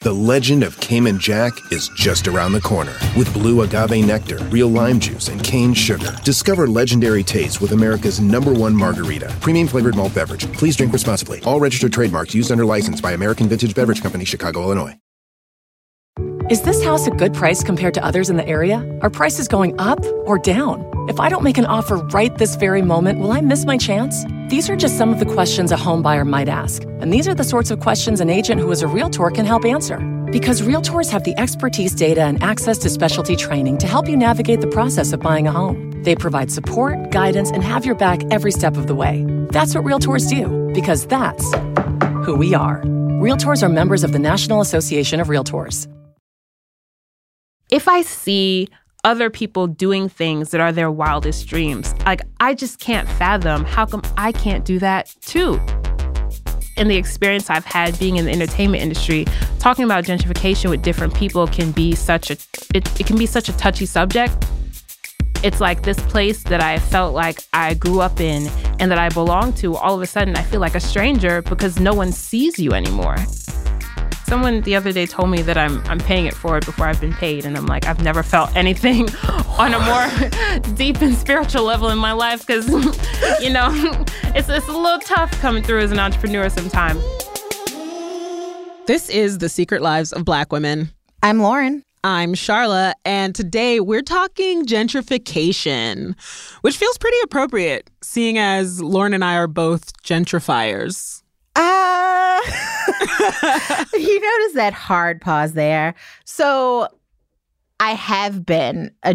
The legend of Cayman Jack is just around the corner. With blue agave nectar, real lime juice, and cane sugar. Discover legendary taste with America's #1 margarita. Premium flavored malt beverage. Please drink responsibly. All registered trademarks used under license by American Vintage Beverage Company, Chicago, Illinois. Is this house a good price compared to others in the area? Are prices going up or down? If I don't make an offer right this very moment, will I miss my chance? These are just some of the questions a home buyer might ask. And these are the sorts of questions an agent who is a Realtor can help answer. Because Realtors have the expertise, data, and access to specialty training to help you navigate the process of buying a home. They provide support, guidance, and have your back every step of the way. That's what Realtors do, because that's who we are. Realtors are members of the National Association of Realtors. If I see other people doing things that are their wildest dreams, like, I just can't fathom how come I can't do that too. In the experience I've had being in the entertainment industry, talking about gentrification with different people can be such a touchy subject. It's like this place that I felt like I grew up in and that I belong to, all of a sudden I feel like a stranger because no one sees you anymore. Someone the other day told me that I'm paying it forward before I've been paid. And I'm like, I've never felt anything on a more deep and spiritual level in my life because, you know, it's a little tough coming through as an entrepreneur sometimes. This is The Secret Lives of Black Women. I'm Lauren. I'm Charla, and today we're talking gentrification, which feels pretty appropriate, seeing as Lauren and I are both gentrifiers. You notice that hard pause there. So I have been a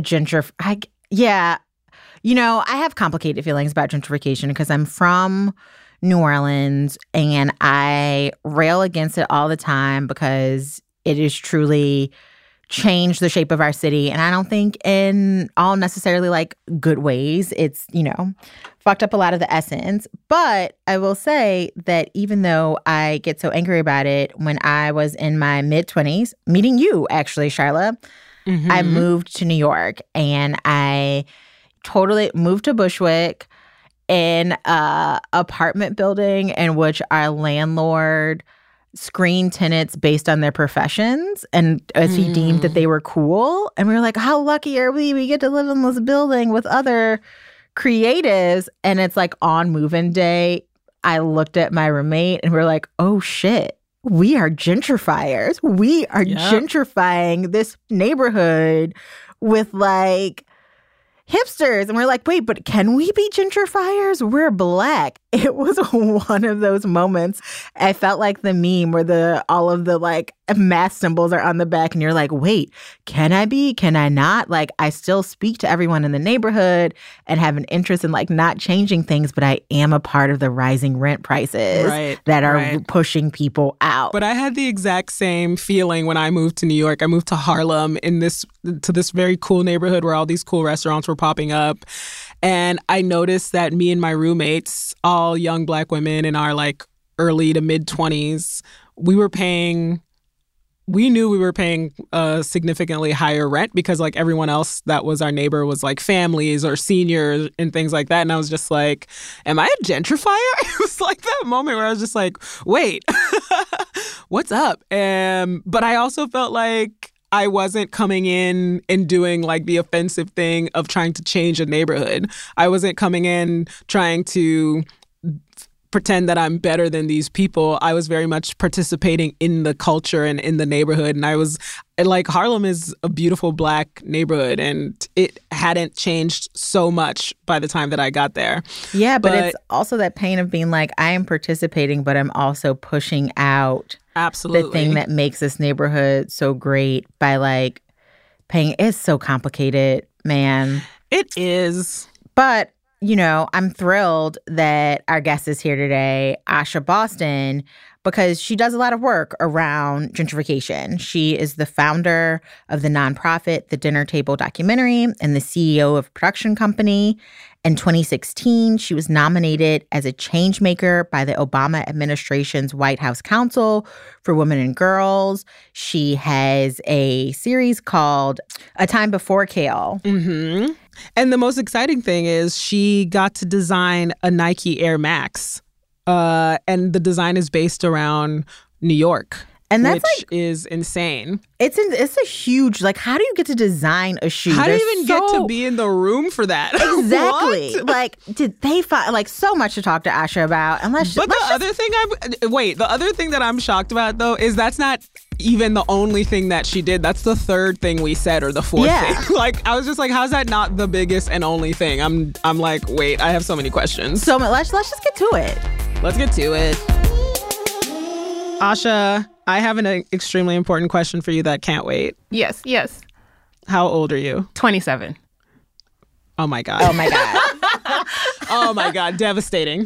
I have complicated feelings about gentrification because I'm from New Orleans and I rail against it all the time because it is truly changed the shape of our city. And I don't think in all necessarily like good ways. It's, fucked up a lot of the essence. But I will say that even though I get so angry about it, when I was in my mid-20s, meeting you actually, Charla, I moved to New York and I totally moved to Bushwick in a apartment building in which our landlord screened tenants based on their professions and as he deemed that they were cool. And we were like, how lucky are we? We get to live in this building with other creatives. And it's like on move-in day, I looked at my roommate and we're like, oh shit, we are gentrifiers. We are gentrifying this neighborhood with like hipsters. And we're like, wait, but can we be gentrifiers? We're Black. It was one of those moments. I felt like the meme where all of the like math symbols are on the back and you're like, wait, can I be? Can I not? Like, I still speak to everyone in the neighborhood and have an interest in like not changing things, but I am a part of the rising rent prices that are pushing people out. But I had the exact same feeling when I moved to New York. I moved to Harlem to this very cool neighborhood where all these cool restaurants were popping up. And I noticed that me and my roommates, all young Black women in our like early to mid 20s, we knew we were paying significantly higher rent because like everyone else that was our neighbor was like families or seniors and things like that. And I was just like, am I a gentrifier? It was like that moment where I was just like, wait, what's up? But I also felt like I wasn't coming in and doing like the offensive thing of trying to change a neighborhood. I wasn't coming in trying to pretend that I'm better than these people. I was very much participating in the culture and in the neighborhood. And I was like, Harlem is a beautiful Black neighborhood and it hadn't changed so much by the time that I got there. Yeah, but it's also that pain of being like, I am participating, but I'm also pushing out absolutely the thing that makes this neighborhood so great by like paying. It's so complicated, man. It is. But I'm thrilled that our guest is here today, Asha Boston, because she does a lot of work around gentrification. She is the founder of the nonprofit The Dinner Table Documentary and the CEO of a production company. In 2016, she was nominated as a change maker by the Obama administration's White House Council for Women and Girls. She has a series called A Time Before Kale. Mm-hmm. And the most exciting thing is she got to design a Nike Air Max. And the design is based around New York. And that's which is insane. It's a huge, like, how do you get to design a shoe? How do you even get to be in the room for that? Exactly. Like, did they find, like, so much to talk to Asha about? The other thing that I'm shocked about, though, is that's not even the only thing that she did. That's the third thing we said, or the fourth thing. Like, I was just like, how's that not the biggest and only thing? I'm like, wait, I have so many questions. So let's just get to it. Let's get to it. Asha, I have an extremely important question for you that can't wait. Yes. How old are you? 27. Oh my God. Oh my God. Devastating.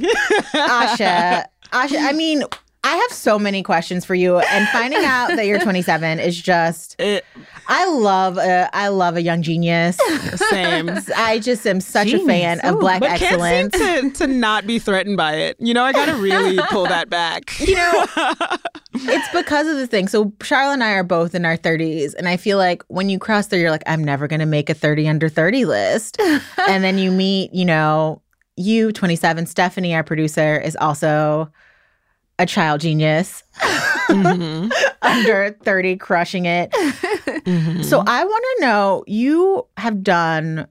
Asha, I mean, I have so many questions for you, and finding out that you're 27 is just. I love a young genius. Same. I just am such a fan of Black excellence. Can't seem to not be threatened by it. You know, I gotta really pull that back. You know, it's because of the thing. So Charlotte and I are both in our 30s, and I feel like when you cross there, you're like, I'm never gonna make a 30 under 30 list. And then you meet, you 27. Stephanie, our producer, is also a child genius. Mm-hmm. Under 30, crushing it. Mm-hmm. So I want to know, you have done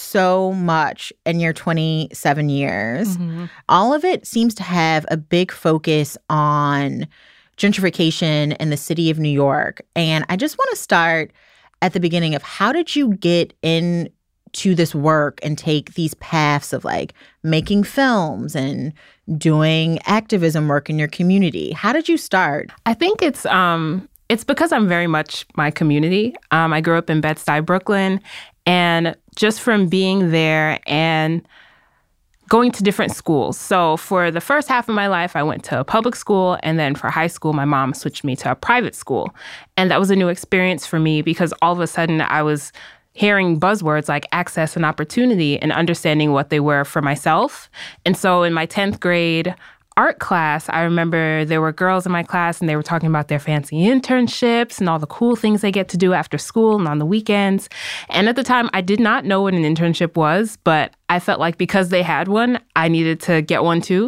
so much in your 27 years. Mm-hmm. All of it seems to have a big focus on gentrification in the city of New York. And I just want to start at the beginning of, how did you get into this work and take these paths of, like, making films and doing activism work in your community? How did you start? I think it's because I'm very much my community. I grew up in Bed-Stuy, Brooklyn, and just from being there and going to different schools. So for the first half of my life, I went to a public school, and then for high school, my mom switched me to a private school. And that was a new experience for me because all of a sudden I was hearing buzzwords like access and opportunity and understanding what they were for myself. And so in my 10th grade art class, I remember there were girls in my class and they were talking about their fancy internships and all the cool things they get to do after school and on the weekends. And at the time, I did not know what an internship was, but I felt like because they had one, I needed to get one too.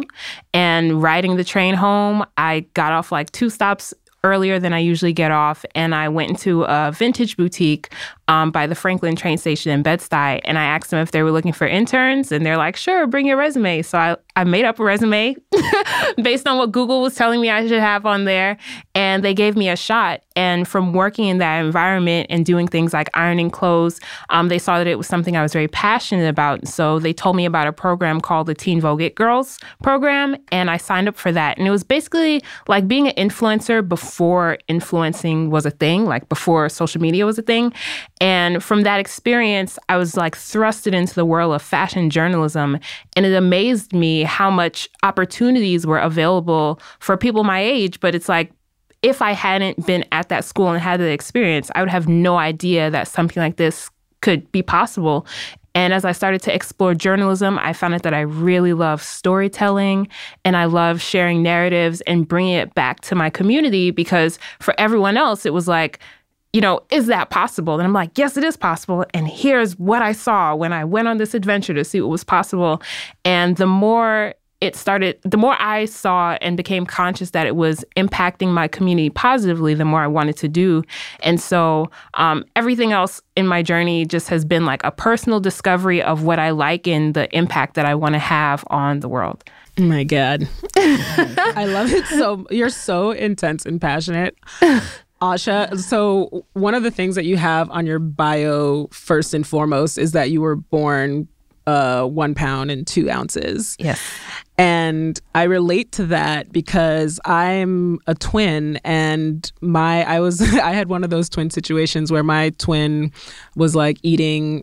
And riding the train home, I got off like 2 stops earlier than I usually get off, and I went into a vintage boutique by the Franklin train station in Bed-Stuy, and I asked them if they were looking for interns, and they're like, sure, bring your resume. So I made up a resume based on what Google was telling me I should have on there, and they gave me a shot. And from working in that environment and doing things like ironing clothes, they saw that it was something I was very passionate about. So they told me about a program called the Teen Vogue It Girls program, and I signed up for that. And it was basically like being an influencer before influencing was a thing, like before social media was a thing. And from that experience, I was like thrusted into the world of fashion journalism. And it amazed me how much opportunities were available for people my age. But it's like, if I hadn't been at that school and had the experience, I would have no idea that something like this could be possible. And as I started to explore journalism, I found out that I really love storytelling and I love sharing narratives and bringing it back to my community, because for everyone else, it was like, is that possible? And I'm like, yes, it is possible. And here's what I saw when I went on this adventure to see what was possible. And the more I saw and became conscious that it was impacting my community positively, the more I wanted to do. And so everything else in my journey just has been like a personal discovery of what I like and the impact that I want to have on the world. Oh my God. I love it. You're so intense and passionate. Asha, so one of the things that you have on your bio, first and foremost, is that you were born 1 pound and 2 ounces. Yes. And I relate to that because I'm a twin, and I had one of those twin situations where my twin was like eating,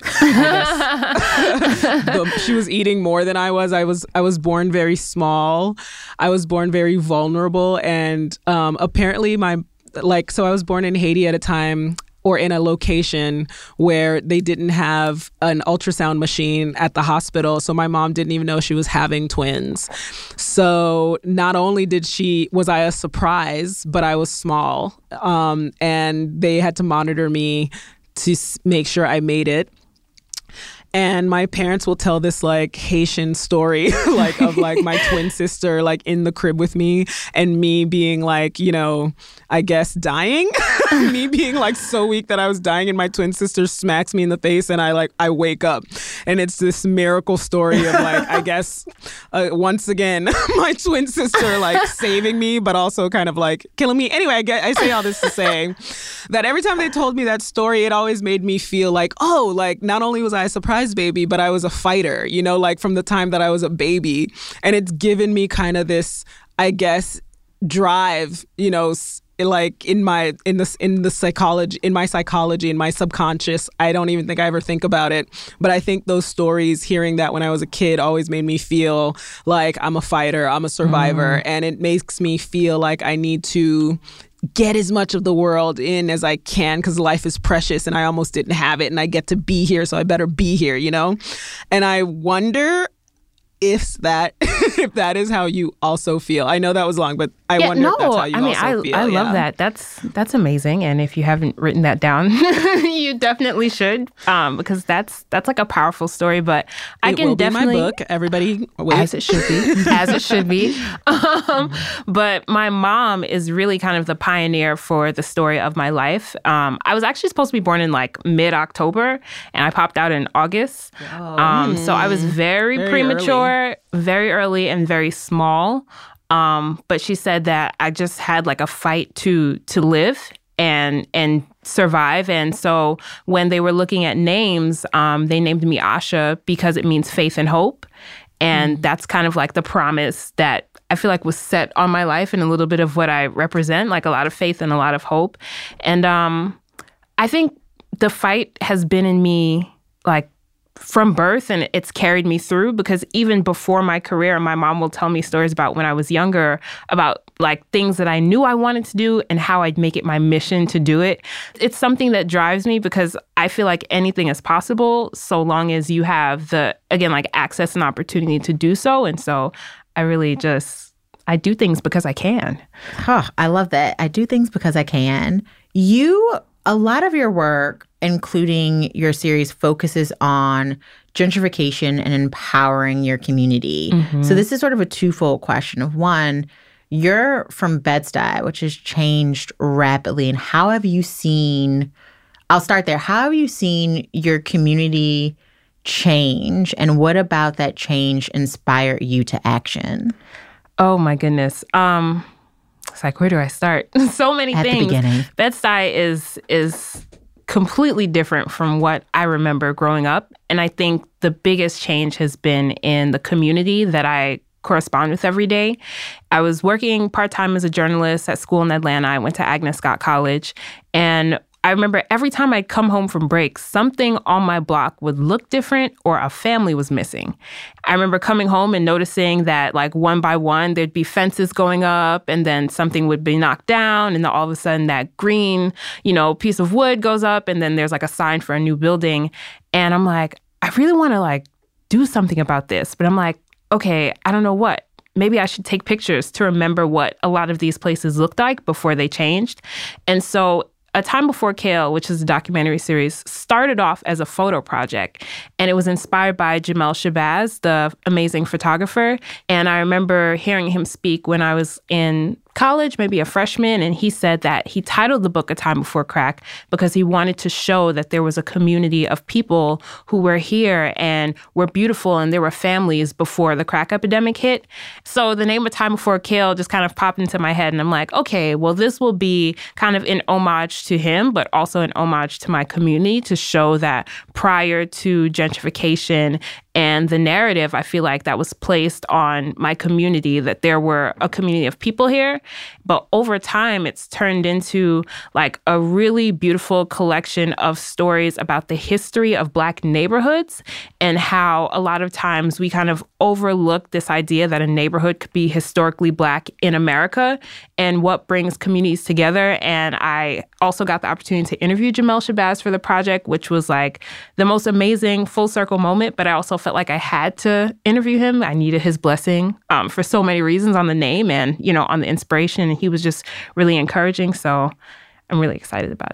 she was eating more than I was. I was born very small. I was born very vulnerable, and apparently so I was born in Haiti at a time, or in a location where they didn't have an ultrasound machine at the hospital. So my mom didn't even know she was having twins. So not only was I a surprise, but I was small. And they had to monitor me to make sure I made it. And my parents will tell this like Haitian story like of like my twin sister like in the crib with me and me being like, you know, I guess dying. Me being like so weak that I was dying and my twin sister smacks me in the face and I wake up. And it's this miracle story of like, I guess, once again, my twin sister like saving me, but also kind of like killing me. Anyway, I say all this to say that every time they told me that story, it always made me feel like, oh, like not only was I a surprise baby, but I was a fighter, you know, like from the time that I was a baby. And it's given me kind of this, I guess, drive, you know, like in my psychology, in my subconscious. I don't even think I ever think about it, but I think those stories, hearing that when I was a kid, always made me feel like I'm a fighter, I'm a survivor, and it makes me feel like I need to get as much of the world in as I can because life is precious and I almost didn't have it and I get to be here, so I better be here, you know? And I wonder if that is how you also feel. I know that was long, but I wonder if that's how you also feel. I love that. That's amazing. And if you haven't written that down, you definitely should, because that's like a powerful story. But I can definitely, be my book. Everybody, wait. As it should be, as it should be. But my mom is really kind of the pioneer for the story of my life. I was actually supposed to be born in like mid-October, and I popped out in August. So I was very premature. Very early and very small. But she said that I just had like a fight to live and survive. And so when they were looking at names, they named me Asha because it means faith and hope. And that's kind of like the promise that I feel like was set on my life and a little bit of what I represent, like a lot of faith and a lot of hope. And I think the fight has been in me like from birth, and it's carried me through, because even before my career, my mom will tell me stories about when I was younger, about like things that I knew I wanted to do and how I'd make it my mission to do it. It's something that drives me because I feel like anything is possible so long as you have the, again, like access and opportunity to do so. And so I really I do things because I can. I love that. I do things because I can. A lot of your work, including your series, focuses on gentrification and empowering your community. So this is sort of a twofold question of, one, you're from Bed-Stuy, which has changed rapidly. And how have you seen, I'll start there. How have you seen your community change? And what about that change inspire you to action? Oh, my goodness. It's like, where do I start? So many things. At the beginning. Bed-Stuy is completely different from what I remember growing up. And I think the biggest change has been in the community that I correspond with every day. I was working part-time as a journalist at school in Atlanta. I went to Agnes Scott College. And I remember every time I'd come home from break, something on my block would look different or a family was missing. I remember coming home and noticing that like one by one, there'd be fences going up and then something would be knocked down. And then all of a sudden that green, piece of wood goes up and then there's like a sign for a new building. And I'm like, I really want to like do something about this. But I'm like, okay, I don't know what. Maybe I should take pictures to remember what a lot of these places looked like before they changed. And so A Time Before Kale, which is a documentary series, started off as a photo project. And it was inspired by Jamel Shabazz, the amazing photographer. And I remember hearing him speak when I was in college, maybe a freshman, and he said that he titled the book A Time Before Crack because he wanted to show that there was a community of people who were here and were beautiful, and there were families before the crack epidemic hit. So the name A Time Before Kale just kind of popped into my head, and I'm like, okay, well, this will be kind of an homage to him, but also an homage to my community to show that prior to gentrification and the narrative, I feel like, that was placed on my community, that there were a community of people here. But over time, it's turned into like a really beautiful collection of stories about the history of Black neighborhoods and how a lot of times we kind of overlook this idea that a neighborhood could be historically Black in America and what brings communities together. And I also got the opportunity to interview Jamel Shabazz for the project, which was like the most amazing full circle moment. But I also felt like I had to interview him. I needed his blessing for so many reasons on the name and, on the inspiration. And he was just really encouraging. So I'm really excited about it.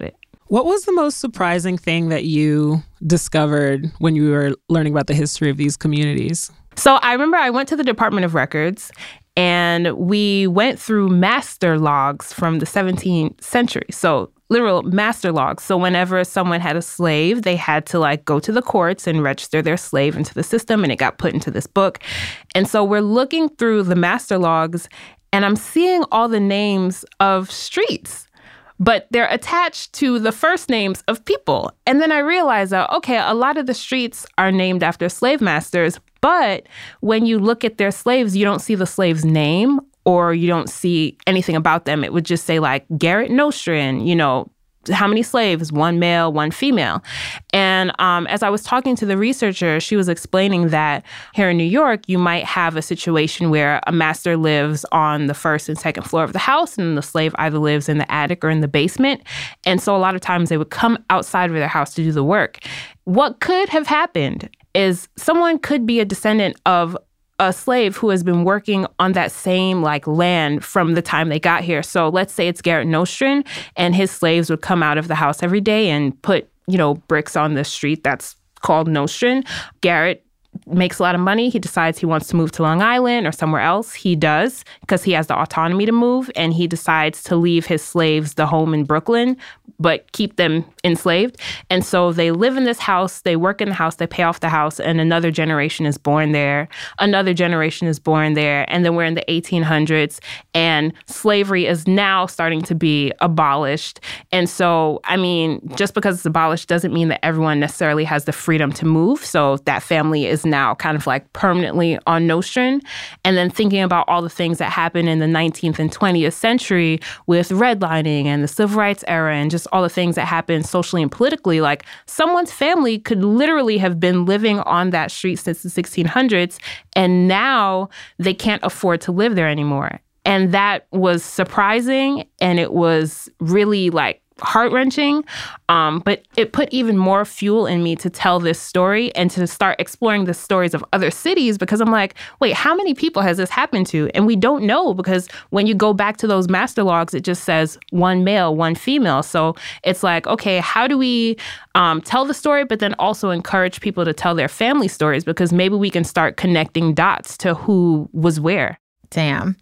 What was the most surprising thing that you discovered when you were learning about the history of these communities? So I remember I went to the Department of Records and we went through master logs from the 17th century. So literal master logs. So whenever someone had a slave, they had to go to the courts and register their slave into the system, and it got put into this book. And so we're looking through the master logs and I'm seeing all the names of streets, but they're attached to the first names of people. And then I realized that, okay, a lot of the streets are named after slave masters, but when you look at their slaves, you don't see the slave's name or you don't see anything about them. It would just say Garrett Nostrand, how many slaves? 1 male, 1 female. And as I was talking to the researcher, she was explaining that here in New York, you might have a situation where a master lives on the first and second floor of the house, and the slave either lives in the attic or in the basement. And so a lot of times they would come outside of their house to do the work. What could have happened is someone could be a descendant of a slave who has been working on that same land from the time they got here. So let's say it's Garrett Nostrand, and his slaves would come out of the house every day and put, bricks on the street that's called Nostrand. Garrett makes a lot of money. He decides he wants to move to Long Island or somewhere else. He does, because he has the autonomy to move, and he decides to leave his slaves the home in Brooklyn, but keep them enslaved. And so they live in this house, they work in the house, they pay off the house, and another generation is born there. Another generation is born there. And then we're in the 1800s, and slavery is now starting to be abolished. And so, just because it's abolished doesn't mean that everyone necessarily has the freedom to move. So that family is now kind of permanently on Nostrand. And then thinking about all the things that happened in the 19th and 20th century with redlining and the civil rights era and just all the things that happened socially and politically, someone's family could literally have been living on that street since the 1600s, and now they can't afford to live there anymore. And that was surprising, and it was really heart-wrenching, but it put even more fuel in me to tell this story and to start exploring the stories of other cities, because I'm wait, how many people has this happened to? And we don't know, because when you go back to those master logs, it just says 1 male, 1 female. So it's okay, how do we tell the story, but then also encourage people to tell their family stories, because maybe we can start connecting dots to who was where. Damn.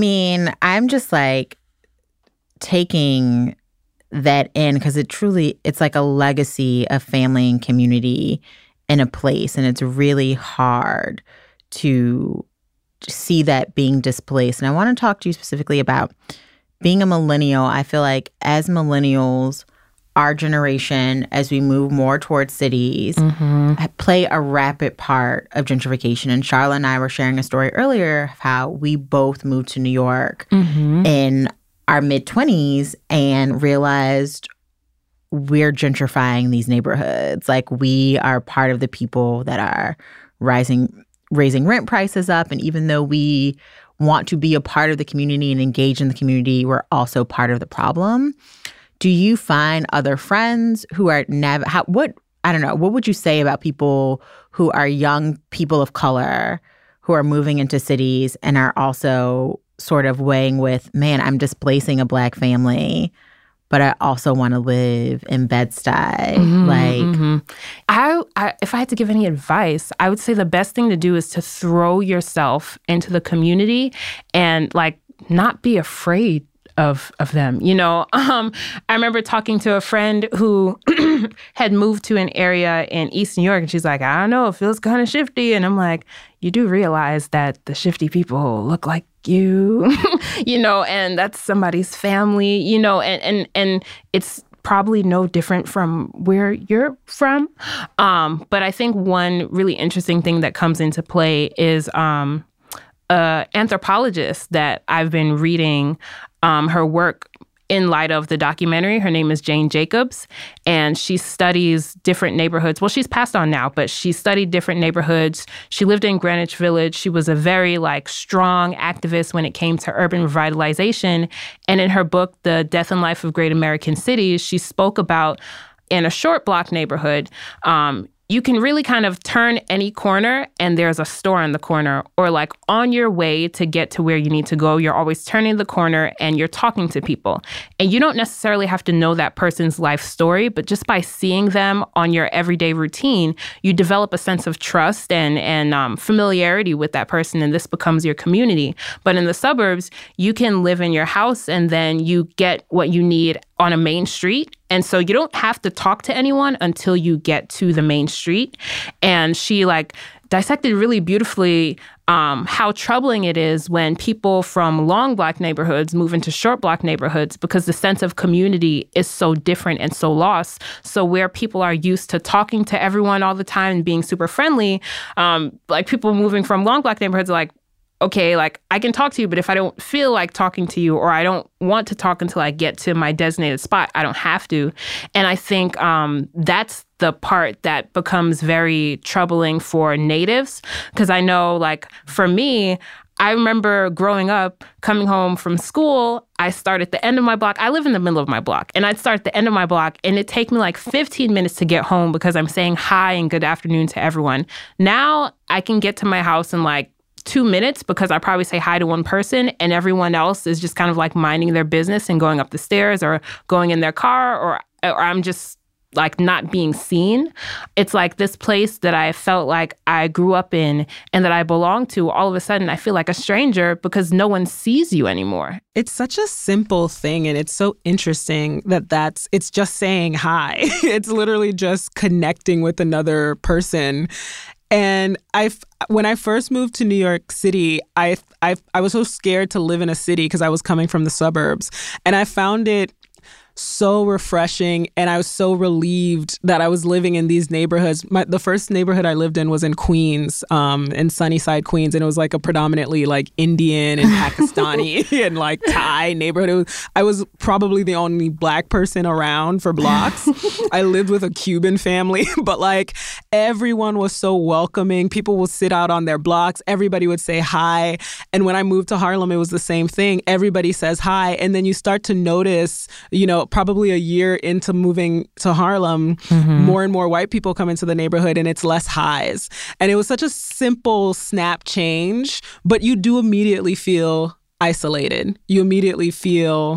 I'm just taking that in, because it's a legacy of family and community in a place, and it's really hard to see that being displaced. And I want to talk to you specifically about being a millennial. I feel as millennials, our generation, as we move more towards cities, play a rapid part of gentrification. And Charlotte and I were sharing a story earlier of how we both moved to New York in our mid-20s and realized we're gentrifying these neighborhoods. We are part of the people that are raising rent prices up. And even though we want to be a part of the community and engage in the community, we're also part of the problem. Do you find other friends who are what would you say about people who are young people of color who are moving into cities and are also sort of weighing with, man, I'm displacing a Black family, but I also want to live in Bed-Stuy. If I had to give any advice, I would say the best thing to do is to throw yourself into the community and not be afraid of them. I remember talking to a friend who had moved to an area in East New York, and she's I don't know, it feels kind of shifty. And I'm you do realize that the shifty people look like you, and that's somebody's family, and it's probably no different from where you're from. But I think one really interesting thing that comes into play is anthropologist that I've been reading her work in light of the documentary. Her name is Jane Jacobs, and she studies different neighborhoods. Well, she's passed on now, but she studied different neighborhoods. She lived in Greenwich Village. She was a very strong activist when it came to urban revitalization. And in her book, The Death and Life of Great American Cities, she spoke about in a short block neighborhood, you can really kind of turn any corner and there's a store in the corner, or like on your way to get to where you need to go, you're always turning the corner and you're talking to people. And you don't necessarily have to know that person's life story, but just by seeing them on your everyday routine, you develop a sense of trust and familiarity with that person, and this becomes your community. But in the suburbs, you can live in your house and then you get what you need on a main street. And so you don't have to talk to anyone until you get to the main street. And she like dissected really beautifully how troubling it is when people from long Black neighborhoods move into short Black neighborhoods, because the sense of community is so different and so lost. So where people are used to talking to everyone all the time and being super friendly, like people moving from long Black neighborhoods are like, okay, like I can talk to you, but if I don't feel like talking to you, or I don't want to talk until I get to my designated spot, I don't have to. And I think that's the part that becomes very troubling for natives, because I know, like, for me, I remember growing up, coming home from school, I start at the end of my block. I live in the middle of my block, and I'd start at the end of my block, and it'd take me like 15 minutes to get home because I'm saying hi and good afternoon to everyone. Now I can get to my house in like 2 minutes because I probably say hi to one person and everyone else is just kind of like minding their business and going up the stairs or going in their car, or I'm just like not being seen. It's like this place that I felt like I grew up in and that I belong to. All of a sudden, I feel like a stranger because no one sees you anymore. It's such a simple thing, and it's so interesting that it's just saying hi. It's literally just connecting with another person. And when I first moved to New York City, I was so scared to live in a city because I was coming from the suburbs. And I found it so refreshing, and I was so relieved that I was living in these neighborhoods. The first neighborhood I lived in was in Queens, in Sunnyside, Queens, and it was like a predominantly like Indian and Pakistani and like Thai neighborhood. I was probably the only Black person around for blocks. I lived with a Cuban family, but like everyone was so welcoming. People would sit out on their blocks. Everybody would say hi. And when I moved to Harlem, it was the same thing. Everybody says hi, and then you start to notice, you know, probably a year into moving to Harlem, more and more white people come into the neighborhood and it's less highs. And it was such a simple snap change, but you do immediately feel isolated. You immediately feel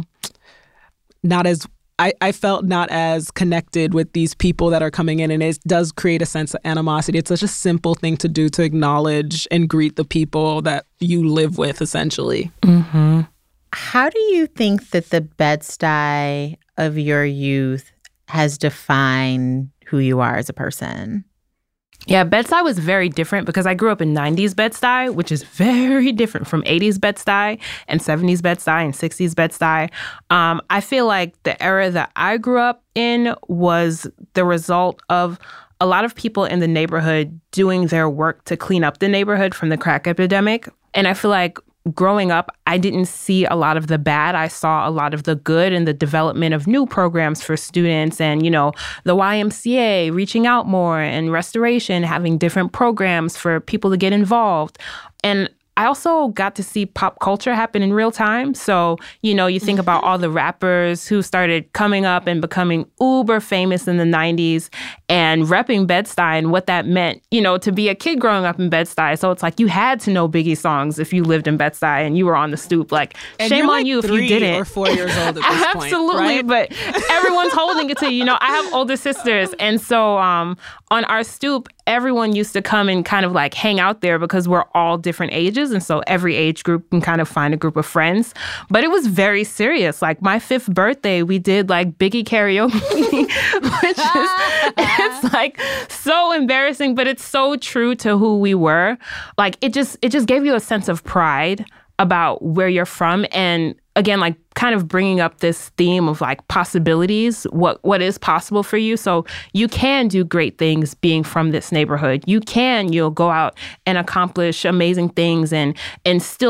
I felt not as connected with these people that are coming in, and it does create a sense of animosity. It's such a simple thing to do, to acknowledge and greet the people that you live with, essentially. Mm-hmm. How do you think that the Bed-Stuy of your youth has defined who you are as a person? Yeah, Bed-Stuy was very different because I grew up in 90s Bed-Stuy, which is very different from 80s Bed-Stuy and 70s Bed-Stuy and 60s Bed-Stuy. I feel like the era that I grew up in was the result of a lot of people in the neighborhood doing their work to clean up the neighborhood from the crack epidemic. And I feel like growing up, I didn't see a lot of the bad. I saw a lot of the good and the development of new programs for students and, you know, the YMCA reaching out more and restoration, having different programs for people to get involved. And I also got to see pop culture happen in real time. So, you know, you think about all the rappers who started coming up and becoming uber famous in the 90s and repping Bed-Stuy and what that meant, you know, to be a kid growing up in Bed-Stuy. So it's like you had to know Biggie songs if you lived in Bed-Stuy and you were on the stoop. Like, and shame like on you if you didn't. 3 or 4 years old at this point. Absolutely, right? But everyone's holding it to you. You know, I have older sisters. And so on our stoop, everyone used to come and kind of like hang out there because we're all different ages. And so every age group can kind of find a group of friends. But it was very serious. Like my 5th birthday, we did like Biggie karaoke, which is, it's like so embarrassing, but it's so true to who we were. Like it just gave you a sense of pride about where you're from. And again, like kind of bringing up this theme of like possibilities, what is possible for you. So you can do great things being from this neighborhood. You'll go out and accomplish amazing things and still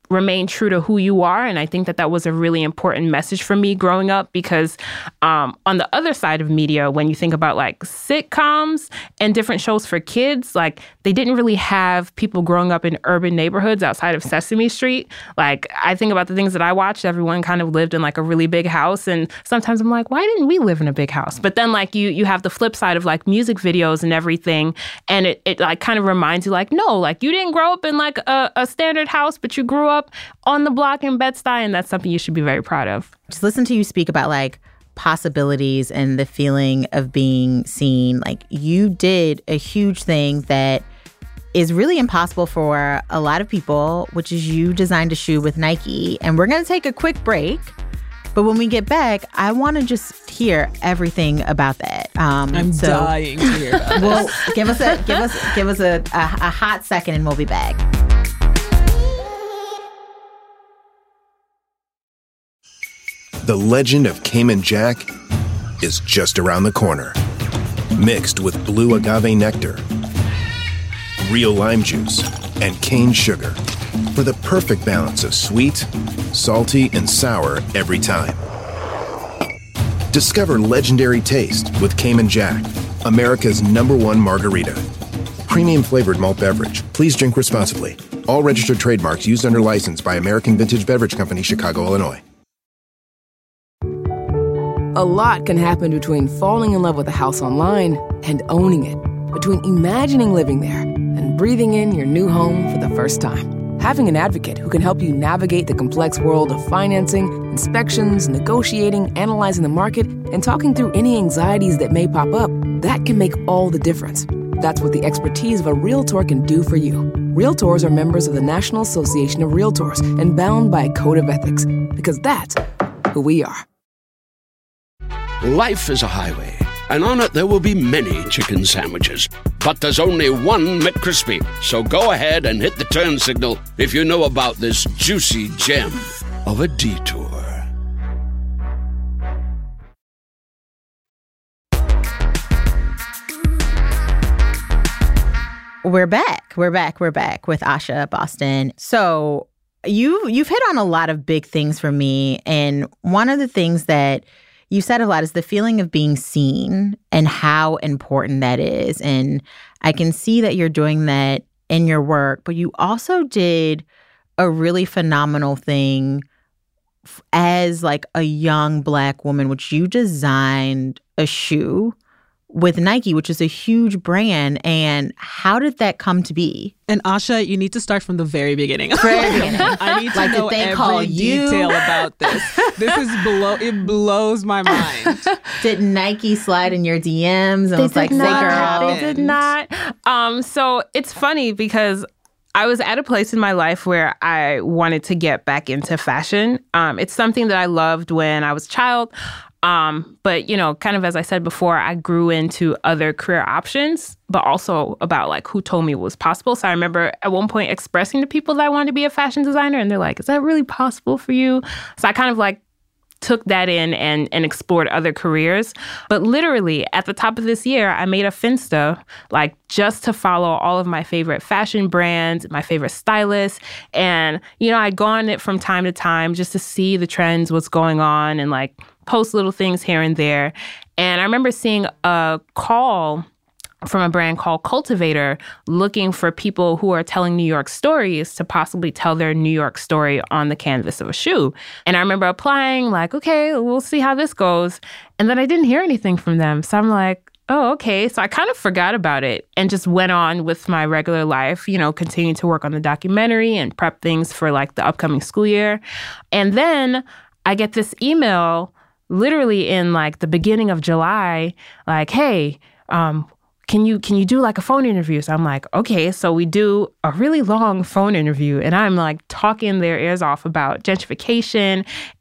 remain true to who you are. And I think that was a really important message for me growing up because on the other side of media, when you think about like sitcoms and different shows for kids, like they didn't really have people growing up in urban neighborhoods outside of Sesame Street. Like I think about the things that I watched, everyone kind of lived in like a really big house. And sometimes I'm like, why didn't we live in a big house? But then like you have the flip side of like music videos and everything. And it like kind of reminds you like, no, like you didn't grow up in like a standard house, but you grew up on the block in Bed-Stuy, and that's something you should be very proud of. Just listen to you speak about like possibilities and the feeling of being seen. Like you did a huge thing that is really impossible for a lot of people, which is you designed a shoe with Nike. And we're going to take a quick break. But when we get back, I want to just hear everything about that. I'm dying to hear about well, give us a hot second and we'll be back. The legend of Cayman Jack is just around the corner. Mixed with blue agave nectar, real lime juice, and cane sugar for the perfect balance of sweet, salty, and sour every time. Discover legendary taste with Cayman Jack, America's #1 margarita. Premium flavored malt beverage. Please drink responsibly. All registered trademarks used under license by American Vintage Beverage Company, Chicago, Illinois. A lot can happen between falling in love with a house online and owning it, between imagining living there and breathing in your new home for the first time. Having an advocate who can help you navigate the complex world of financing, inspections, negotiating, analyzing the market, and talking through any anxieties that may pop up, that can make all the difference. That's what the expertise of a Realtor can do for you. Realtors are members of the National Association of Realtors and bound by a code of ethics, because that's who we are. Life is a highway, and on it there will be many chicken sandwiches. But there's only one McCrispy. So go ahead and hit the turn signal if you know about this juicy gem of a detour. We're back with Asha Boston. So you've hit on a lot of big things for me, and one of the things that you said a lot is the feeling of being seen and how important that is. And I can see that you're doing that in your work, but you also did a really phenomenal thing as like a young Black woman, which you designed a shoe with Nike, which is a huge brand. And how did that come to be? And Asha, you need to start from the very beginning. I need to like, know every detail about this. It blows my mind. Did Nike slide in your DMs? And They did not. So it's funny because I was at a place in my life where I wanted to get back into fashion. It's something that I loved when I was a child. But, you know, kind of as I said before, I grew into other career options, but also about like who told me it was possible. So I remember at one point expressing to people that I wanted to be a fashion designer, and they're like, is that really possible for you? So I kind of like took that in and explored other careers. But literally at the top of this year, I made a Finsta, like just to follow all of my favorite fashion brands, my favorite stylists. And, you know, I'd go on it from time to time just to see the trends, what's going on, and like post little things here and there. And I remember seeing a call from a brand called Cultivator looking for people who are telling New York stories to possibly tell their New York story on the canvas of a shoe. And I remember applying like, okay, we'll see how this goes. And then I didn't hear anything from them. So I'm like, oh, okay. So I kind of forgot about it and just went on with my regular life, you know, continuing to work on the documentary and prep things for like the upcoming school year. And then I get this email literally in like the beginning of July, like, hey, can you do like a phone interview? So I'm like, okay. So we do a really long phone interview, and I'm like talking their ears off about gentrification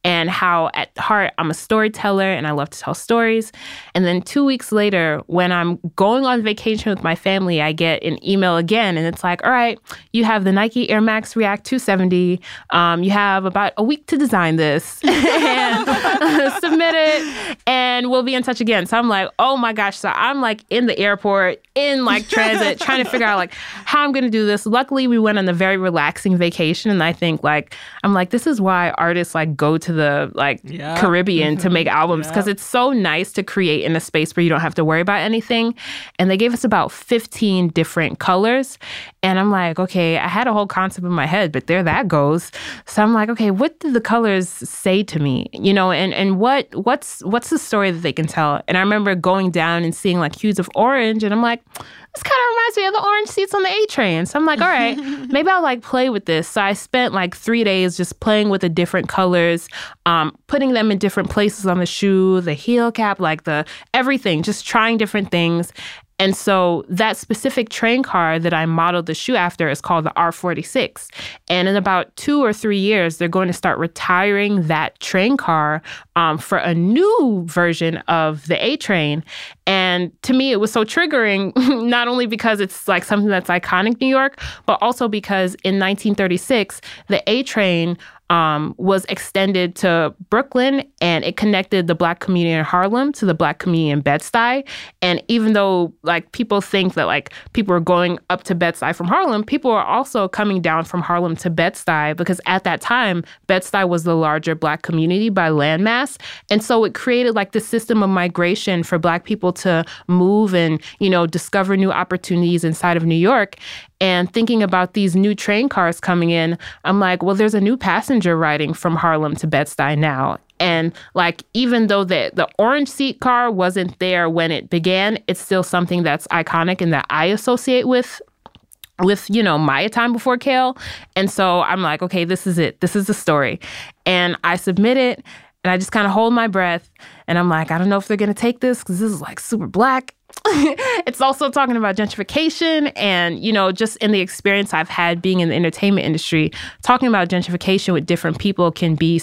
and how at heart I'm a storyteller and I love to tell stories. And then 2 weeks later, when I'm going on vacation with my family, I get an email again, and it's like, all right, you have the Nike Air Max React 270. You have about a week to design this and submit it, and we'll be in touch again. So I'm like, oh my gosh. So I'm like in the airport, in like transit, trying to figure out like how I'm going to do this. Luckily, we went on a very relaxing vacation. And I think like, I'm like, this is why artists like go to the like Caribbean to make albums, because it's so nice to create in a space where you don't have to worry about anything. And they gave us about 15 different colors. And I'm like, okay, I had a whole concept in my head, but there that goes. So I'm like, okay, what do the colors say to me? You know, and what's the story that they can tell? And I remember going down and seeing like hues of orange, and I'm like, this kind of reminds me of the orange seats on the A train. So I'm like, all right, maybe I'll like play with this. So I spent like 3 days just playing with the different colors, putting them in different places on the shoe, the heel cap, like the everything, just trying different things. And so that specific train car that I modeled the shoe after is called the R46. And in about 2 or 3 years, they're going to start retiring that train car for a new version of the A train. And to me, it was so triggering, not only because it's like something that's iconic New York, but also because in 1936, the A train was extended to Brooklyn, and it connected the Black community in Harlem to the Black community in Bed-Stuy. And even though like people think that like people are going up to Bed-Stuy from Harlem, people are also coming down from Harlem to Bed-Stuy, because at that time, Bed-Stuy was the larger Black community by landmass. And so it created like this system of migration for Black people to move and, you know, discover new opportunities inside of New York. And thinking about these new train cars coming in, I'm like, well, there's a new passenger riding from Harlem to Bed-Stuy now. And like, even though the orange seat car wasn't there when it began, it's still something that's iconic and that I associate with, you know, my time before Kale. And so I'm like, okay, this is it. This is the story. And I submit it, and I just kind of hold my breath. And I'm like, I don't know if they're going to take this, because this is like super Black. It's also talking about gentrification and, you know, just in the experience I've had being in the entertainment industry, talking about gentrification with different people can be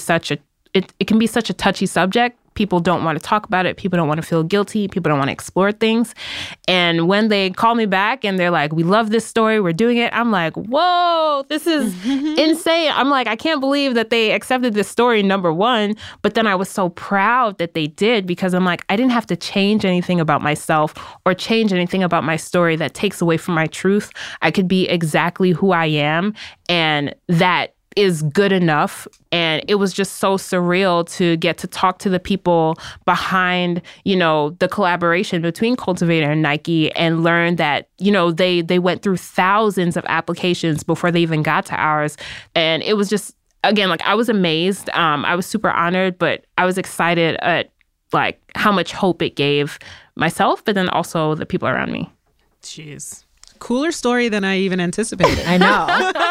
it can be such a touchy subject. People don't want to talk about it. People don't want to feel guilty. People don't want to explore things. And when they call me back and they're like, we love this story, we're doing it, I'm like, whoa, this is insane. I'm like, I can't believe that they accepted this story, number one. But then I was so proud that they did, because I'm like, I didn't have to change anything about myself or change anything about my story that takes away from my truth. I could be exactly who I am, and that is good enough. And it was just so surreal to get to talk to the people behind, you know, the collaboration between Cultivator and Nike, and learn that, you know, they went through thousands of applications before they even got to ours. And it was just, again, like, I was amazed. I was super honored, but I was excited at like how much hope it gave myself, but then also the people around me. Jeez. Cooler story than I even anticipated. I know.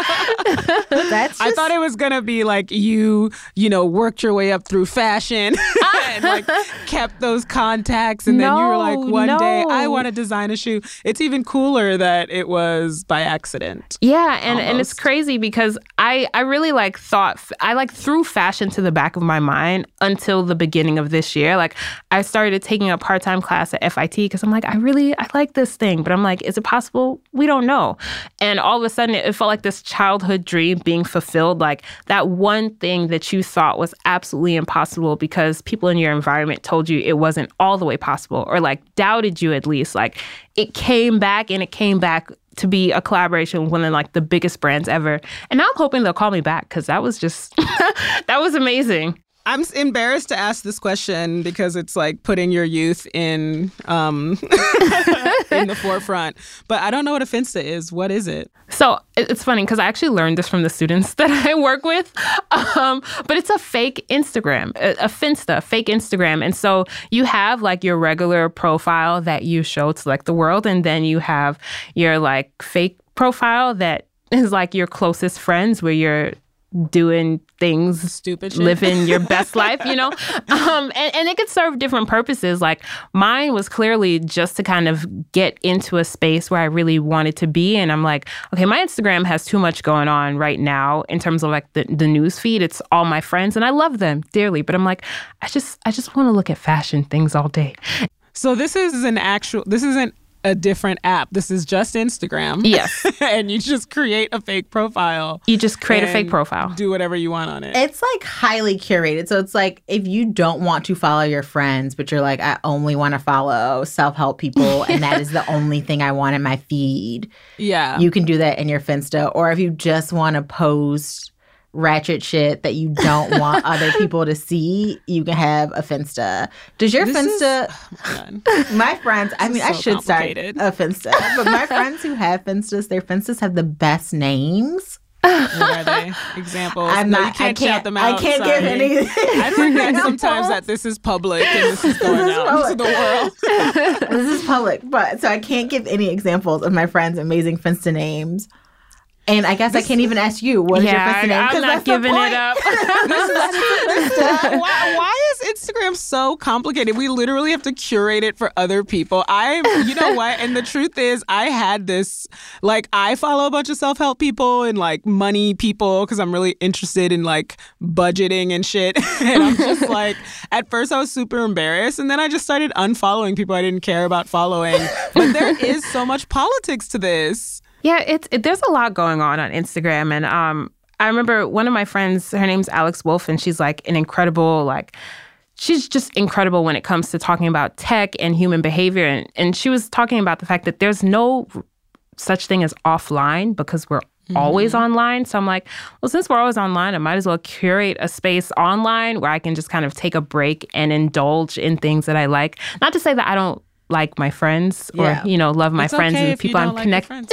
I thought it was going to be like you know, worked your way up through fashion and like kept those contacts. And then you were like, one day I want to design a shoe. It's even cooler that it was by accident. Yeah. And it's crazy because I really like I like threw fashion to the back of my mind until the beginning of this year. Like, I started taking a part-time class at FIT because I'm like, I like this thing. But I'm like, is it possible? We don't know. And all of a sudden, it felt like this childhood dream being fulfilled. Like, that one thing that you thought was absolutely impossible because people in your environment told you it wasn't all the way possible, or like doubted you at least. Like, it came back, and it came back to be a collaboration with one of like the biggest brands ever. And now I'm hoping they'll call me back, because that was just, that was amazing. I'm embarrassed to ask this question because it's like putting your youth in in the forefront. But I don't know what a Finsta is. What is it? So it's funny because I actually learned this from the students that I work with. But it's a fake Instagram, a Finsta, a fake Instagram. And so you have like your regular profile that you show to like the world. And then you have your like fake profile that is like your closest friends, where you're doing things, stupid shit, living your best life, you know? And it could serve different purposes. Like mine was clearly just to kind of get into a space where I really wanted to be. And I'm like, okay, my Instagram has too much going on right now in terms of like the news feed. It's all my friends and I love them dearly. But I'm like, I just want to look at fashion things all day. So this isn't a different app. This is just Instagram. Yes. And you just create a fake profile. You just create a fake profile. Do whatever you want on it. It's like highly curated. So it's like if you don't want to follow your friends, but you're like, I only want to follow self-help people and that is the only thing I want in my feed. Yeah. You can do that in your Finsta. Or if you just want to post ratchet shit that you don't want other people to see, you can have a Finsta. Does your Finsta... my friends, I mean, I should start a Finsta, but my friends who have Finstas, their Finstas have the best names. What are they? Examples? You can't shout them out. I can't give any. I forget sometimes that this is public and this is going out into the world. This is public, but so I can't give any examples of my friends' amazing Finsta names. And I guess I can't even ask you, what is your Finsta name? I'm not giving it up. Why is Instagram so complicated? We literally have to curate it for other people. You know what? And the truth is, I had this, like, I follow a bunch of self-help people and, like, money people because I'm really interested in, like, budgeting and shit. And I'm just like, at first I was super embarrassed. And then I just started unfollowing people I didn't care about following. But there is so much politics to this. Yeah, there's a lot going on Instagram. And I remember one of my friends, her name's Alex Wolf, and she's like an incredible, like, she's just incredible when it comes to talking about tech and human behavior. And she was talking about the fact that there's no such thing as offline because we're always online. So I'm like, well, since we're always online, I might as well curate a space online where I can just kind of take a break and indulge in things that I like. Not to say that I don't like my friends or, love my friends and the people I'm connected.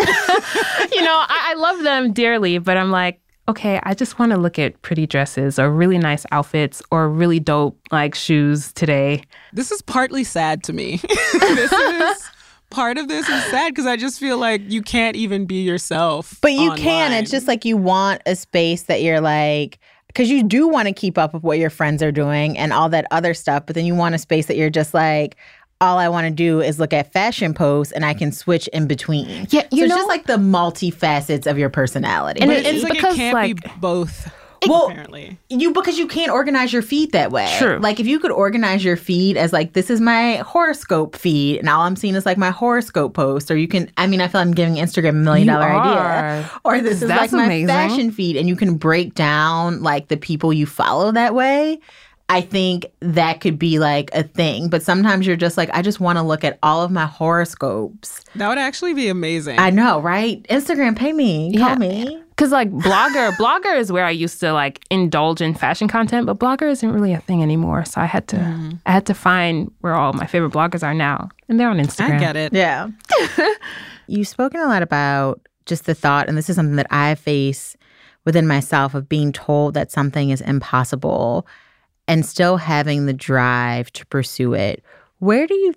I love them dearly, but I'm like, okay, I just want to look at pretty dresses or really nice outfits or really dope like shoes today. This is partly sad to me. Part of this is sad because I just feel like you can't even be yourself. But you online. can. It's just like you want a space that you're like, because you do want to keep up with what your friends are doing and all that other stuff. But then you want a space that you're just like, all I want to do is look at fashion posts and I can switch in between. Yeah, it's just like the multifacets of your personality. And it's like because, it can't be both. Apparently. Because you can't organize your feed that way. True. Like if you could organize your feed as like, this is my horoscope feed and all I'm seeing is like my horoscope post, or you can, I feel I'm giving Instagram $1 million idea. Or this is like my fashion feed, and you can break down like the people you follow that way. I think that could be like a thing. But sometimes you're just like, I just want to look at all of my horoscopes. That would actually be amazing. I know, right? Instagram, pay me. Call me. Because like Blogger is where I used to like indulge in fashion content, but Blogger isn't really a thing anymore. So I had to find where all my favorite bloggers are now. And they're on Instagram. I get it. Yeah. You've spoken a lot about just the thought, and this is something that I face within myself, of being told that something is impossible and still having the drive to pursue it. Where does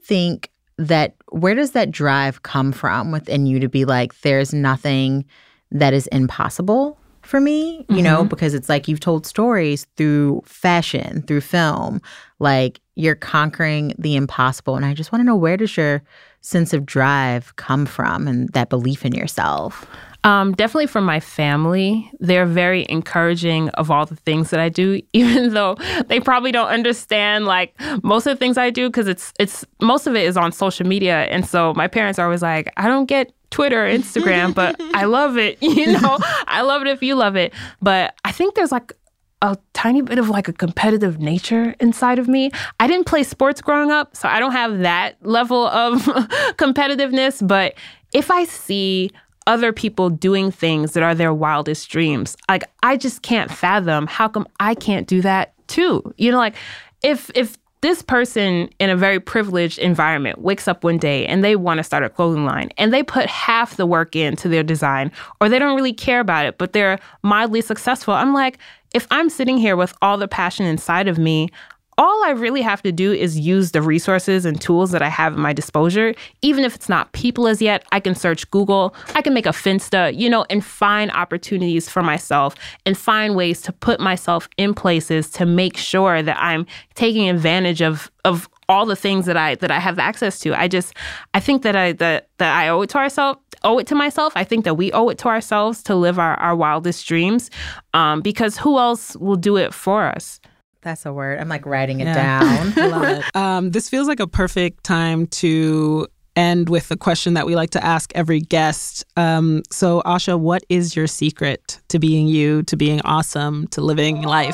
that drive come from within you to be like, there's nothing that is impossible for me? You know, because it's like you've told stories through fashion, through film, like you're conquering the impossible. And I just want to know, where does your sense of drive come from and that belief in yourself? Definitely from my family. They're very encouraging of all the things that I do, even though they probably don't understand like most of the things I do, because it's most of it is on social media. And so my parents are always like, I don't get Twitter, Instagram, but I love it. I love it if you love it. But I think there's like a tiny bit of like a competitive nature inside of me. I didn't play sports growing up, so I don't have that level of competitiveness. But if I see other people doing things that are their wildest dreams, like I just can't fathom how come I can't do that too. Like if this person in a very privileged environment wakes up one day and they want to start a clothing line and they put half the work into their design, or they don't really care about it, but they're mildly successful, I'm like, if I'm sitting here with all the passion inside of me, all I really have to do is use the resources and tools that I have at my disposal. Even if it's not people as yet, I can search Google, I can make a Finsta, and find opportunities for myself and find ways to put myself in places to make sure that I'm taking advantage of all the things that I have access to. I think that I owe it to myself. I think that we owe it to ourselves to live our wildest dreams, because who else will do it for us? That's a word. I'm like writing it down. I love it. This feels like a perfect time to end with the question that we like to ask every guest. So Asha, what is your secret to being you, to being awesome, to living life?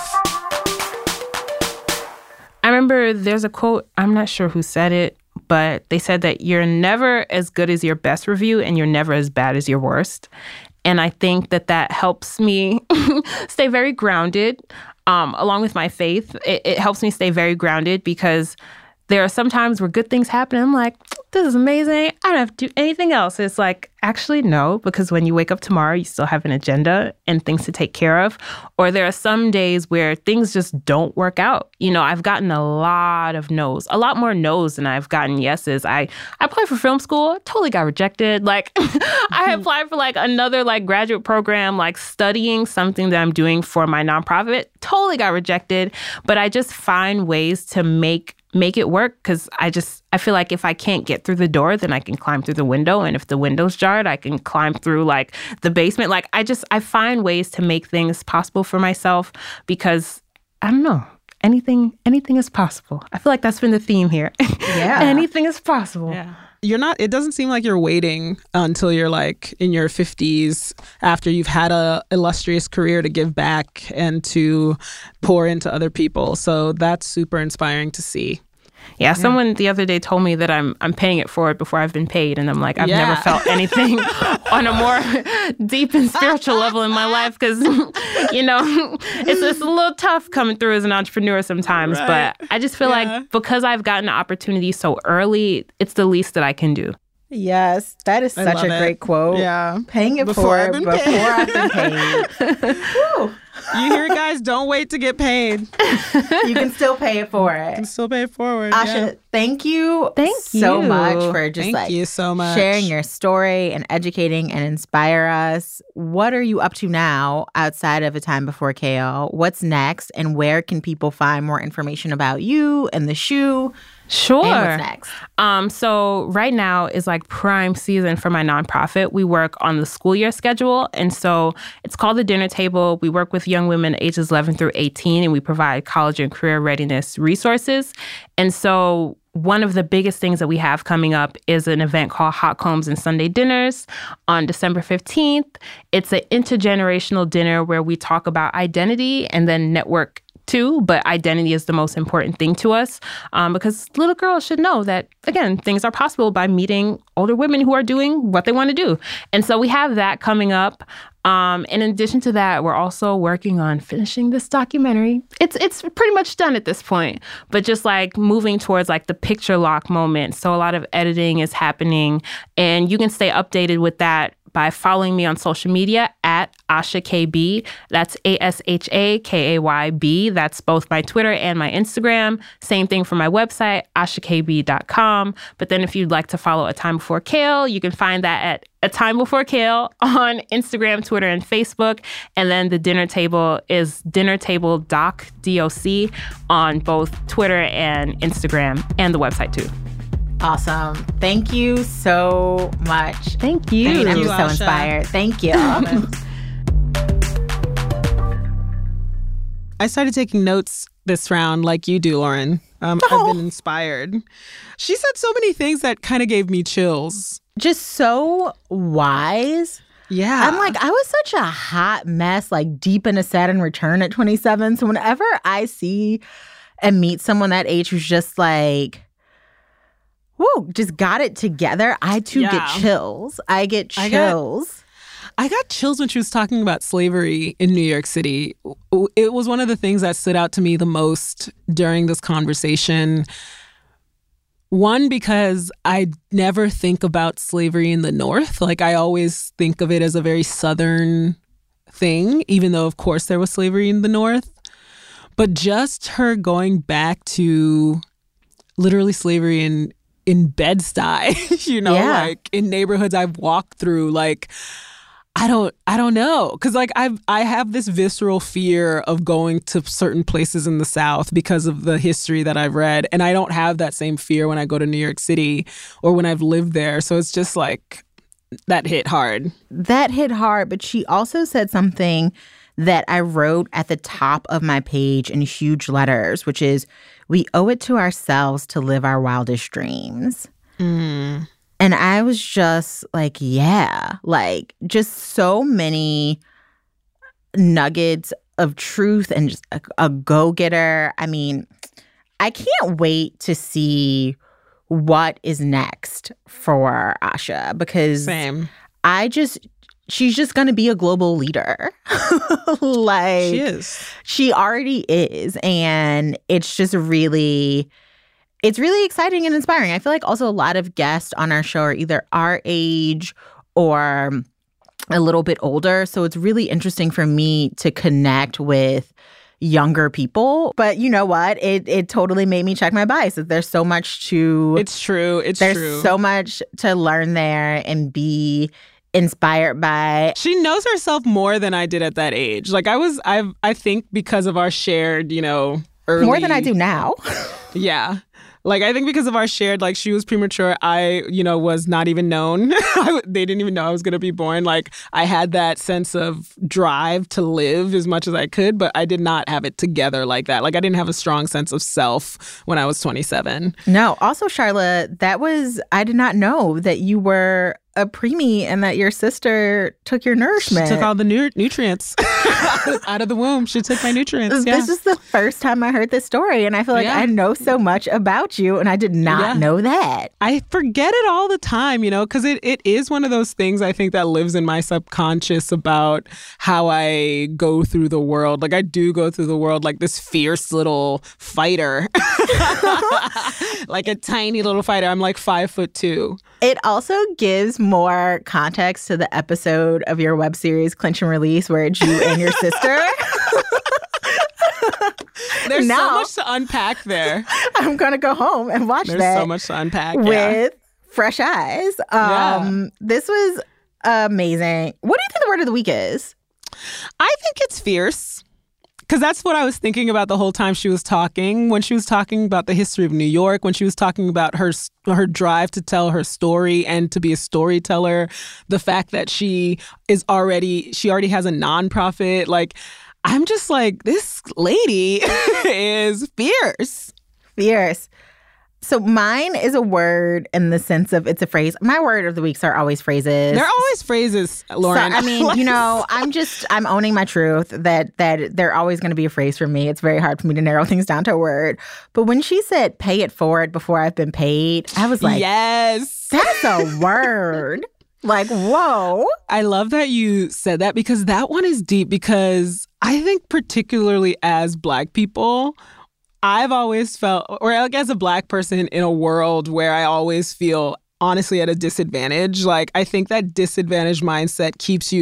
I remember there's a quote, I'm not sure who said it, but they said that you're never as good as your best review and you're never as bad as your worst. And I think that helps me stay very grounded, along with my faith. It helps me stay very grounded because there are some times where good things happen and I'm like, this is amazing. I don't have to do anything else. It's like, actually, no, because when you wake up tomorrow, you still have an agenda and things to take care of. Or there are some days where things just don't work out. I've gotten a lot of no's, a lot more no's than I've gotten yeses. I applied for film school, totally got rejected. Like I applied for another graduate program, studying something that I'm doing for my nonprofit, totally got rejected. But I just find ways to make it work because I feel like if I can't get through the door, then I can climb through the window. And if the window's jarred, I can climb through the basement. I find ways to make things possible for myself because I don't know. Anything is possible. I feel like that's been the theme here. Yeah. Anything is possible. Yeah. It doesn't seem like you're waiting until you're in your 50s after you've had a illustrious career to give back and to pour into other people. So that's super inspiring to see. Yeah, someone the other day told me that I'm paying it forward before I've been paid. And I'm like, I've never felt anything on a more deep and spiritual level in my life because, it's a little tough coming through as an entrepreneur sometimes. Right. But I just feel like because I've gotten the opportunity so early, it's the least that I can do. Yes, that is such a great quote. Yeah. Paying it forward before I've been paid. Woo. You hear, guys, don't wait to get paid. You can still pay it forward. You can still pay it forward. Asha, thank you so much for just thank you so much. Sharing your story and educating and inspire us. What are you up to now outside of A Time Before Kale? What's next? And where can people find more information about you and the shoe? Sure. And what's next? So right now is prime season for my nonprofit. We work on the school year schedule. And so it's called The Dinner Table. We work with young women ages 11 through 18, and we provide college and career readiness resources. And so one of the biggest things that we have coming up is an event called Hot Combs and Sunday Dinners on December 15th. It's an intergenerational dinner where we talk about identity and then network too, but identity is the most important thing to us because little girls should know that, again, things are possible by meeting older women who are doing what they want to do. And so we have that coming up. And in addition to that, we're also working on finishing this documentary. It's pretty much done at this point, but just moving towards the picture lock moment. So a lot of editing is happening, and you can stay updated with that by following me on social media at Asha KB. That's ASHAKAYB. That's both my Twitter and my Instagram. Same thing for my website, ashakb.com. But then if you'd like to follow A Time Before Kale, you can find that at A Time Before Kale on Instagram, Twitter, and Facebook. And then The Dinner Table is Dinner Table Doc, DOC, on both Twitter and Instagram, and the website too. Awesome. Thank you so much. Thank you. I'm just so inspired. Thank you. I started taking notes this round like you do, Lauren. I've been inspired. She said so many things that kind of gave me chills. Just so wise. Yeah. I'm I was such a hot mess, deep in a Saturn return at 27. So whenever I see and meet someone that age who's just whoa, just got it together, I too get chills. I get chills. I got chills when she was talking about slavery in New York City. It was one of the things that stood out to me the most during this conversation. One, because I never think about slavery in the North. I always think of it as a very Southern thing, even though, of course, there was slavery in the North. But just her going back to literally slavery in Bed-Stuy, you know, like in neighborhoods I've walked through, like, I don't know. Because, like, I have this visceral fear of going to certain places in the South because of the history that I've read. And I don't have that same fear when I go to New York City or when I've lived there. So it's just like, that hit hard. That hit hard. But she also said something that I wrote at the top of my page in huge letters, which is, we owe it to ourselves to live our wildest dreams. And I was just like, yeah, like just so many nuggets of truth and just a go-getter. I mean, I can't wait to see what is next for Asha because she's just going to be a global leader. Like, she is. She already is. And it's just really exciting and inspiring. I feel like also a lot of guests on our show are either our age or a little bit older. So it's really interesting for me to connect with younger people. But you know what? It totally made me check my biases. There's so much to... It's true. There's so much to learn there and be inspired by. She knows herself more than I did at that age. Like I think because of our shared, you know, early... More than I do now. Yeah. Like, I think because of our shared, like, she was premature. I, you know, was not even known. They didn't even know I was going to be born. Like, I had that sense of drive to live as much as I could, but I did not have it together like that. Like, I didn't have a strong sense of self when I was 27. No. Also, Sharla, I did not know that you were a preemie and that your sister took your nourishment. She took all the nutrients out of the womb. She took my nutrients. Yeah. This is the first time I heard this story, and I feel like I know so much about you, and I did not know that. I forget it all the time, you know, because it is one of those things I think that lives in my subconscious about how I go through the world. Like, I do go through the world like this fierce little fighter. Like a tiny little fighter. I'm like 5'2". It also gives more context to the episode of your web series, Clinch and Release, where it's you and your sister. There's so much to unpack there. I'm going to go home and watch that. There's so much to unpack, with fresh eyes. This was amazing. What do you think the word of the week is? I think it's fierce. Because that's what I was thinking about the whole time she was talking. When she was talking about the history of New York, when she was talking about her drive to tell her story and to be a storyteller, the fact that she already has a nonprofit. Like, I'm just like, this lady is fierce. Fierce. So mine is a word in the sense of it's a phrase. My word of the weeks are always phrases. They're always phrases, Lauren. So, I mean, you know, I'm owning my truth that they're always going to be a phrase for me. It's very hard for me to narrow things down to a word. But when she said pay it forward before I've been paid, I was like, yes, that's a word. Like, whoa. I love that you said that because that one is deep because I think particularly as Black people, I've always felt, or like as a Black person in a world where I always feel honestly at a disadvantage, like I think that disadvantaged mindset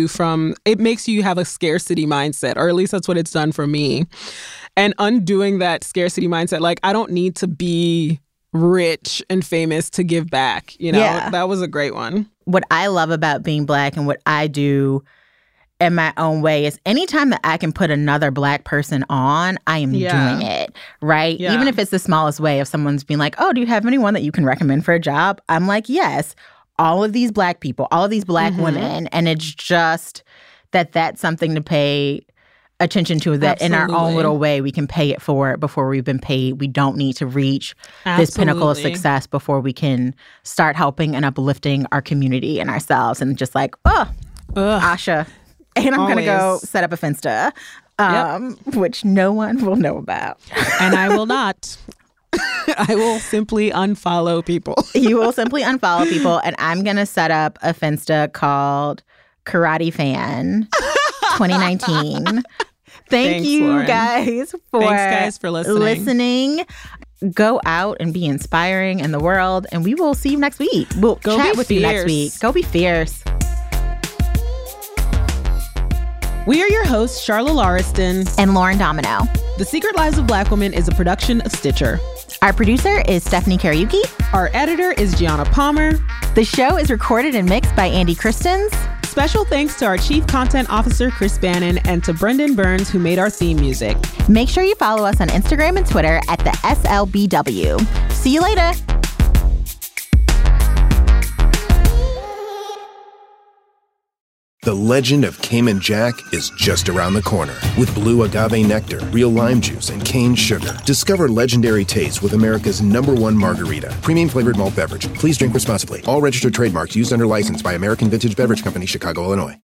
it makes you have a scarcity mindset, or at least that's what it's done for me. And undoing that scarcity mindset, like I don't need to be rich and famous to give back, you know? Yeah. That was a great one. What I love about being Black and what I do in my own way is anytime that I can put another Black person on, I am doing it, right? Yeah. Even if it's the smallest way of someone's being like, oh, do you have anyone that you can recommend for a job? I'm like, yes, all of these Black people, all of these Black women. And it's just that's something to pay attention to, that in our own little way, we can pay it forward before we've been paid. We don't need to reach this pinnacle of success before we can start helping and uplifting our community and ourselves. And just like, Asha. And I'm going to go set up a Finsta, which no one will know about. And I will not. I will simply unfollow people. You will simply unfollow people. And I'm going to set up a Finsta called Karate Fan 2019. Thanks, you Lauren. Thanks, guys, for listening. Go out and be inspiring in the world. And we will see you next week. We'll chat with you next week. Go be fierce. We are your hosts, Sharla Lauriston and Lauren Domino. The Secret Lives of Black Women is a production of Stitcher. Our producer is Stephanie Kariuki. Our editor is Gianna Palmer. The show is recorded and mixed by Andy Christens. Special thanks to our Chief Content Officer, Chris Bannon, and to Brendan Burns, who made our theme music. Make sure you follow us on Instagram and Twitter at the SLBW. See you later. The legend of Cayman Jack is just around the corner. With blue agave nectar, real lime juice, and cane sugar. Discover legendary taste with America's #1 margarita. Premium flavored malt beverage. Please drink responsibly. All registered trademarks used under license by American Vintage Beverage Company, Chicago, Illinois.